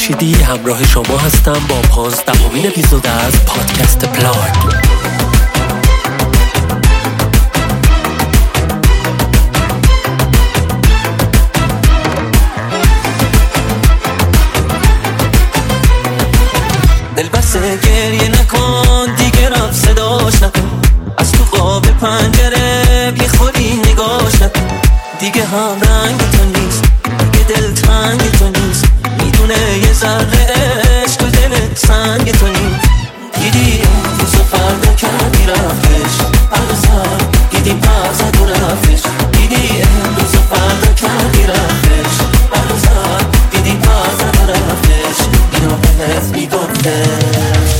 رشیدی همراه شما هستم با 15مین اپیزود از پادکست پلاگ. دل بسته گریه نکن دیگه رفت صداش نکن، از تو قاب پنجره بی خودی نگاش نکن. دیگه هم رنگ تو نیست، دیگه دل تنگ تو نیست، میدونه یه ذره عشق و دل سنگ تو نیست. دیدی امروز و فردا کردی رفتش، هر سر دیدی پرزد و رفتش. دیدی امروز و فردا کردی رفتش، هر سر دیدی پرزد و رفتش. اینو بهت میگفتش.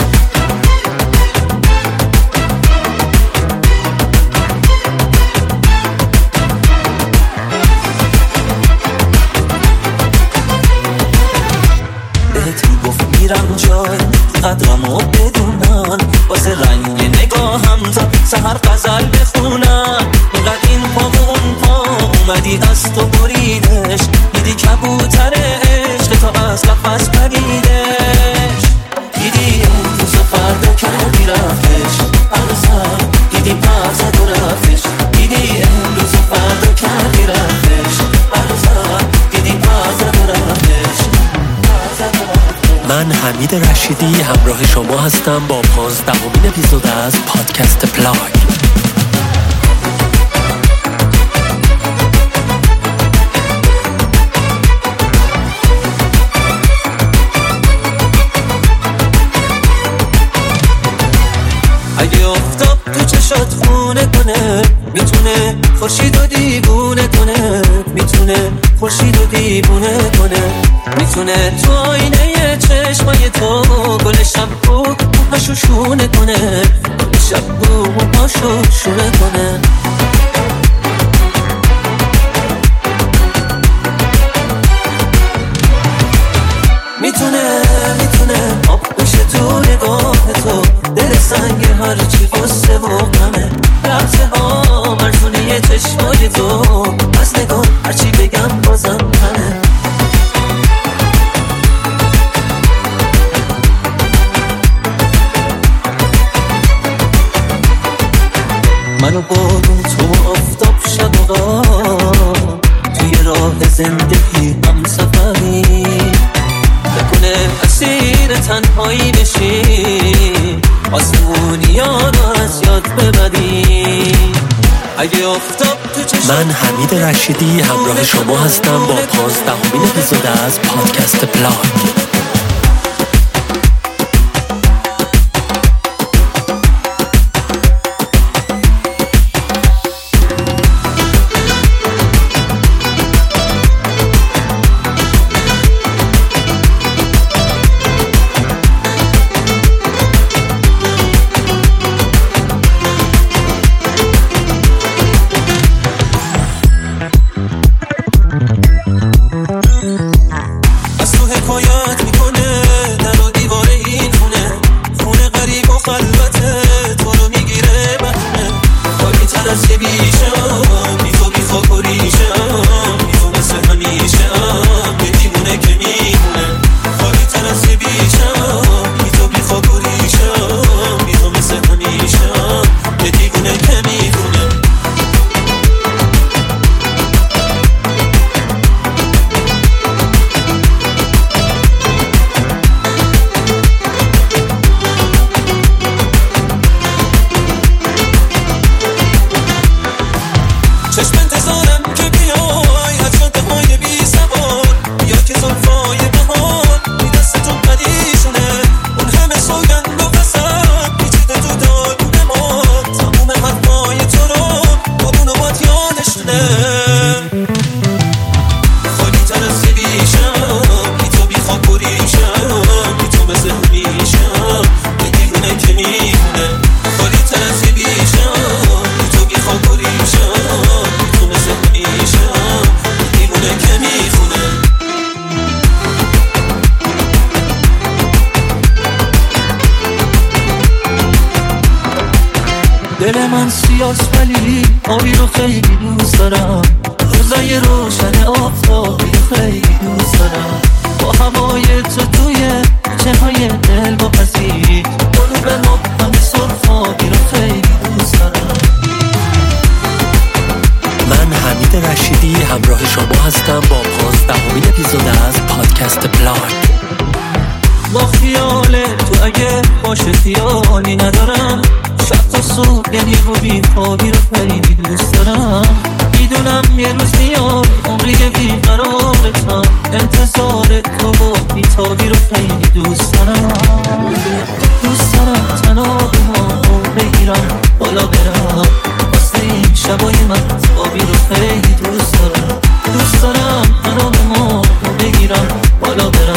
میرم جای قدرمو بدونن، واسه رنگ نگاهم تا سحر غزل بخونم. اینقدر این پا و اون پا اومدی از تو بریدش، دیدی کبوتر عشق تا از قفس پریدش. دیدی امروز و فردا کردی رفتش، هر سر دیدی پرزد و رفتش. دیدی امروز و فردا کردی رفتش، هر سر دیدی پرزد و رفتش. من حمید رشیدی همراه شما هستم با 15مین اپیزود از پادکست پلاگ. اگه افتاب تو چشات خونه کنه، میتونه خورشید و دیوونه کنه، میتونه خورشید و دیوونه کنه، میتونه تو آینه چشمای تو گل شبو موهاشو شونه کنه، گل شبو موهاشو شونه کنه. میتونه آب بشه تو نگاه تو، دل سنگ هرچی غصه و غمه. لحظه ها مرزونه چشمای تو، از نگاه هرچی بگم بازم همه. منو بارون تو آفتاب شب و غام، توی راه زندگی هم سفری. نکنه اسیر تنهایی بشی، آسمونیانو از یاد ببری. اگه آفتاب تو چشم. من حمید رشیدی همراه شما هستم با 15مین اپیزود از پادکست پلاگ. دل من سیاست ولی آبی رو خیلی دوست دارم، روزای روشن آفتابی رو خیلی دوست دارم. با هوای تو توی چنهای دل با پذیری غروب مبهم سرخابی رو خیلی دوست دارم. من حمید رشیدی همراه شما هستم با 15مین اپیزود از پادکست پلاک. با خیال تو اگه باشه خیالی ندارم، شب تا صبح یعنی رو بیخوابی رو خیلی دوست دارم. میدونم یه روز میاد عمری بیقرارتم، انتظار تو و بیتابی رو خیلی دوست دارم. دوست دارم تنها رو بگیرم بالا برم، واسه این شبای مهتابی رو خیلی دوست دارم. دوست دارم تنها رو بگیرم بالا برم،